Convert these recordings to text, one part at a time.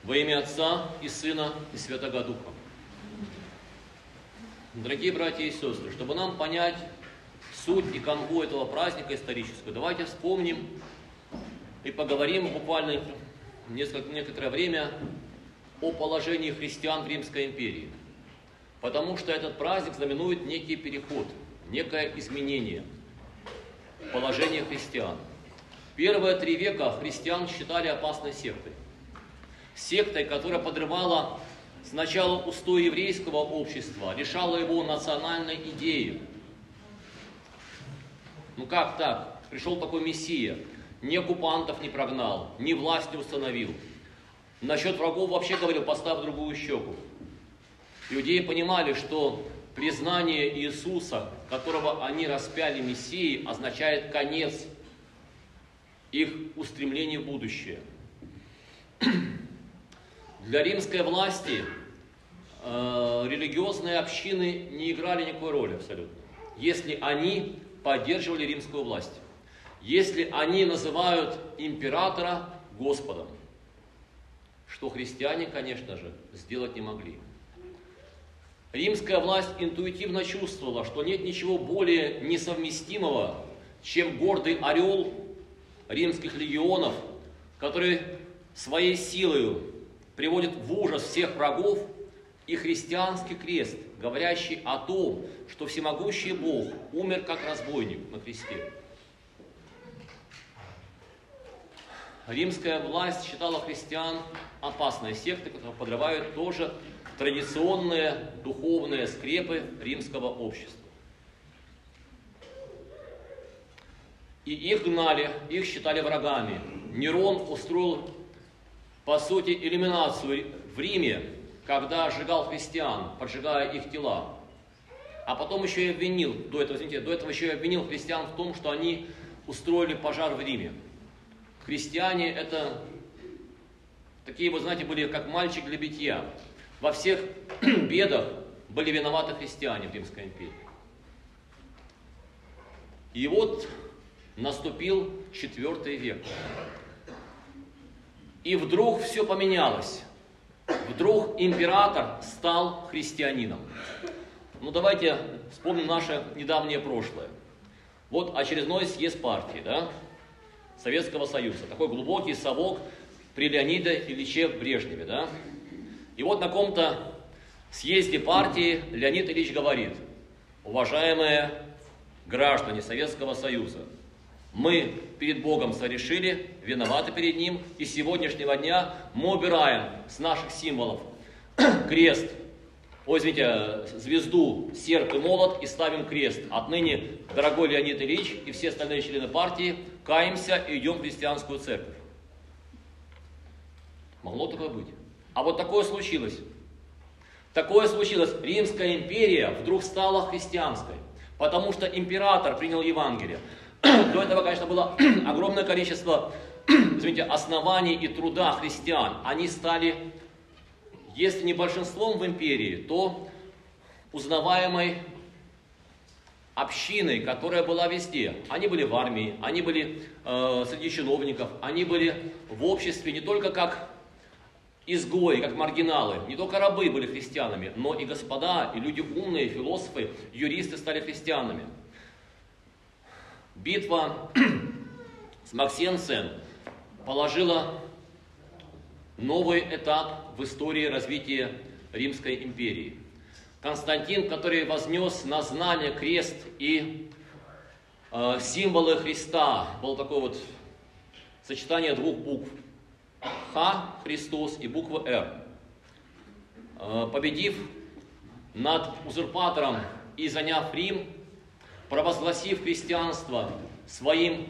Во имя Отца и Сына и Святого Духа. Дорогие братья и сестры, чтобы нам понять суть и канву этого праздника исторического, давайте вспомним и поговорим буквально некоторое время о положении христиан в Римской империи. Потому что этот праздник знаменует некий переход, некое изменение положения христиан. Первые 3 века христиан считали опасной сектой. Сектой, которая подрывала сначала устои еврейского общества, лишала его национальной идеи. Ну как так? Пришел такой Мессия, ни оккупантов не прогнал, ни власть не установил. Насчет врагов вообще говорил: поставь другую щеку. Иудеи понимали, что признание Иисуса, которого они распяли Мессией, означает конец их устремлений в будущее. Для римской власти религиозные общины не играли никакой роли абсолютно, если они поддерживали римскую власть, если они называют императора Господом, что христиане, конечно же, сделать не могли. Римская власть интуитивно чувствовала, что нет ничего более несовместимого, чем гордый орел римских легионов, который своей силой приводит в ужас всех врагов, и христианский крест, говорящий о том, что всемогущий Бог умер как разбойник на кресте. Римская власть считала христиан опасной сектой, которая подрывает тоже традиционные духовные скрепы римского общества. И их гнали, их считали врагами. Нерон устроил, по сути, элиминацию в Риме, когда сжигал христиан, поджигая их тела. А потом еще и обвинил, до этого еще и обвинил христиан в том, что они устроили пожар в Риме. Христиане это такие, вы знаете, были как мальчик для битья. Во всех бедах были виноваты христиане в Римской империи. И вот наступил IV век. И вдруг все поменялось. Вдруг император стал христианином. Ну давайте вспомним наше недавнее прошлое. Вот очередной съезд партии, да? Советского Союза. Такой глубокий совок при Леониде Ильиче Брежневе, да? И вот на каком-то съезде партии Леонид Ильич говорит: уважаемые граждане Советского Союза, мы перед Богом сорешили, виноваты перед Ним, и с сегодняшнего дня мы убираем с наших символов крест, звезду, серп и молот и ставим крест. Отныне, дорогой Леонид Ильич и все остальные члены партии, каемся и идем в христианскую церковь. Могло такое быть. А вот такое случилось. Такое случилось. Римская империя вдруг стала христианской, потому что император принял Евангелие. До этого, конечно, было огромное количество, оснований и труда христиан. Они стали, если не большинством в империи, то узнаваемой общиной, которая была везде. Они были в армии, они были среди чиновников, они были в обществе не только как изгои, как маргиналы. Не только рабы были христианами, но и господа, и люди умные, философы, юристы стали христианами. Битва с Максенцием положила новый этап в истории развития Римской империи. Константин, который вознес на знамя крест и символы Христа, было такое вот сочетание 2 букв. Х, Христос, и буква Р. Победив над узурпатором и заняв Рим, провозгласив христианство своей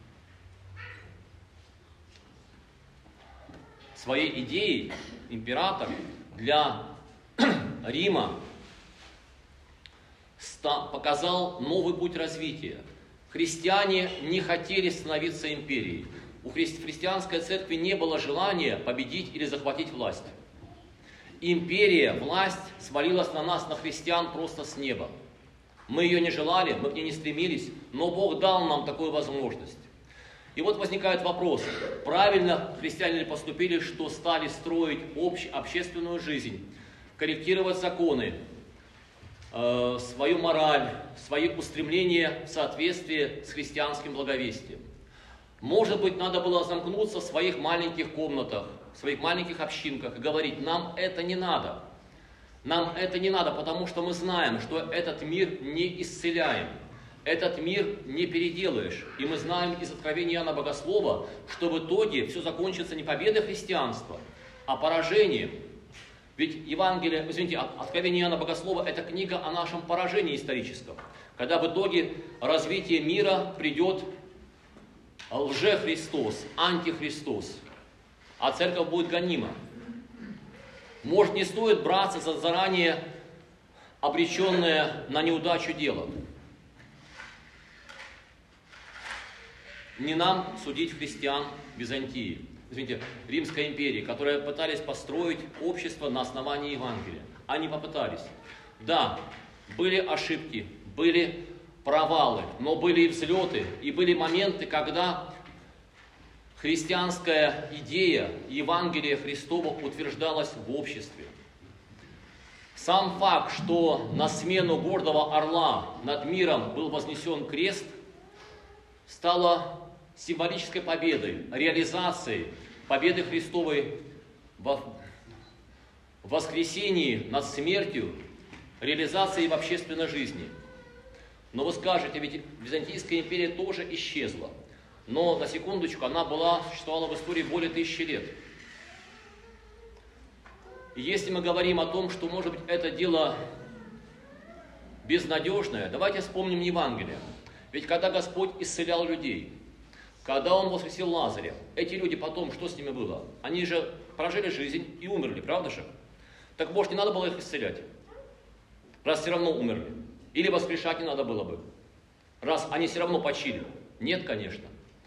идеей, император для Рима показал новый путь развития. Христиане не хотели становиться империей. У христианской церкви не было желания победить или захватить власть. Империя, власть свалилась на нас, на христиан, просто с неба. Мы ее не желали, мы к ней не стремились, но Бог дал нам такую возможность. И вот возникает вопрос, правильно христиане ли поступили, что стали строить общественную жизнь, корректировать законы, свою мораль, свои устремления в соответствии с христианским благовестием. Может быть, надо было замкнуться в своих маленьких комнатах, в своих маленьких общинках и говорить, нам это не надо. Нам это не надо, потому что мы знаем, что этот мир не исцеляем. Этот мир не переделаешь. И мы знаем из Откровения Иоанна Богослова, что в итоге все закончится не победой христианства, а поражением. Ведь Откровение Иоанна Богослова – это книга о нашем поражении историческом. Когда в итоге развитие мира придет лже-Христос, антихристос, а церковь будет гонима. Может, не стоит браться за заранее обреченное на неудачу дело. Не нам судить христиан Византии, Римской империи, которые пытались построить общество на основании Евангелия. Они попытались. Да, были ошибки, были провалы, но были и взлеты, и были моменты, когда христианская идея Евангелия Христова утверждалась в обществе. Сам факт, что на смену гордого орла над миром был вознесен крест, стало символической победой, реализацией победы Христовой в воскресении над смертью, реализацией в общественной жизни. Но вы скажете, ведь Византийская империя тоже исчезла. Но, на секундочку, она существовала в истории более 1000 лет. И если мы говорим о том, что, может быть, это дело безнадежное, давайте вспомним Евангелие. Ведь когда Господь исцелял людей, когда Он воскресил Лазаря, эти люди потом, что с ними было? Они же прожили жизнь и умерли, правда же? Так, может, не надо было их исцелять, раз все равно умерли? Или воскрешать не надо было бы, раз они все равно почили? Нет, конечно.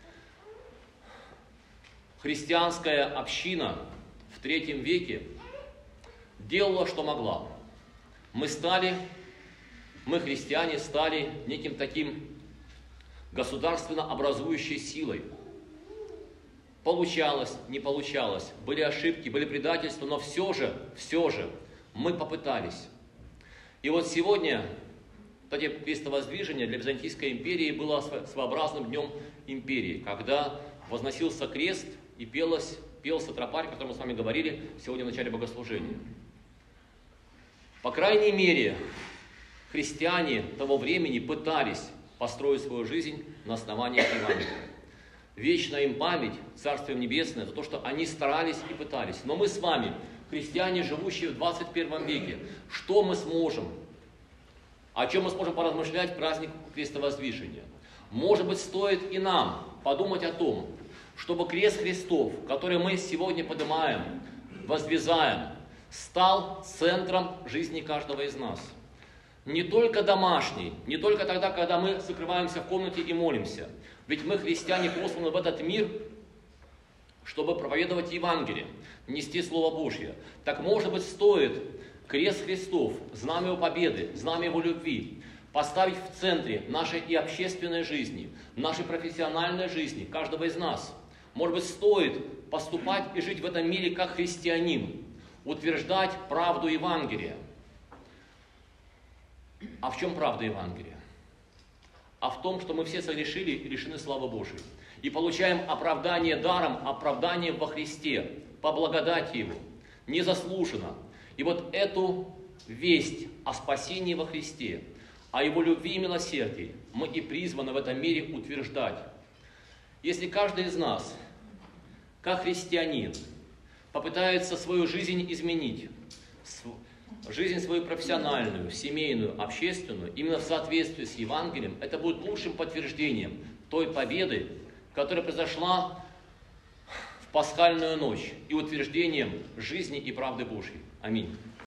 Христианская община в III веке делала, что могла. Мы, христиане, стали неким таким государственно образующей силой. Получалось, не получалось, были ошибки, были предательства, но все же мы попытались. И вот сегодня, кстати, крестовоздвижение для Византийской империи было своеобразным днем империи, когда возносился крест и пелся тропарь, о котором мы с вами говорили сегодня в начале богослужения. По крайней мере, христиане того времени пытались построить свою жизнь на основании Евангелия. Вечная им память, Царствие Небесное, за то, что они старались и пытались. Но мы с вами, христиане, живущие в 21 веке, что мы сможем? О чем мы сможем поразмышлять в праздник крестовоздвижения? Может быть, стоит и нам подумать о том, чтобы крест Христов, который мы сегодня поднимаем, воздвизаем, стал центром жизни каждого из нас. Не только домашний, не только тогда, когда мы закрываемся в комнате и молимся. Ведь мы, христиане, посланы в этот мир, чтобы проповедовать Евангелие, нести Слово Божье. Так, может быть, стоит крест Христов, знамя Его победы, знамя Его любви, поставить в центре нашей и общественной жизни, нашей профессиональной жизни, каждого из нас. Может быть, стоит поступать и жить в этом мире как христианин, утверждать правду Евангелия. А в чем правда Евангелия? А в том, что мы все согрешили и лишены славы Божией. И получаем оправдание даром, оправдание во Христе, по благодати Его, незаслуженно. И вот эту весть о спасении во Христе, о Его любви и милосердии мы и призваны в этом мире утверждать. Если каждый из нас, как христианин, попытается свою жизнь изменить, жизнь свою профессиональную, семейную, общественную, именно в соответствии с Евангелием, это будет лучшим подтверждением той победы, которая произошла в пасхальную ночь, и утверждением жизни и правды Божьей. Аминь.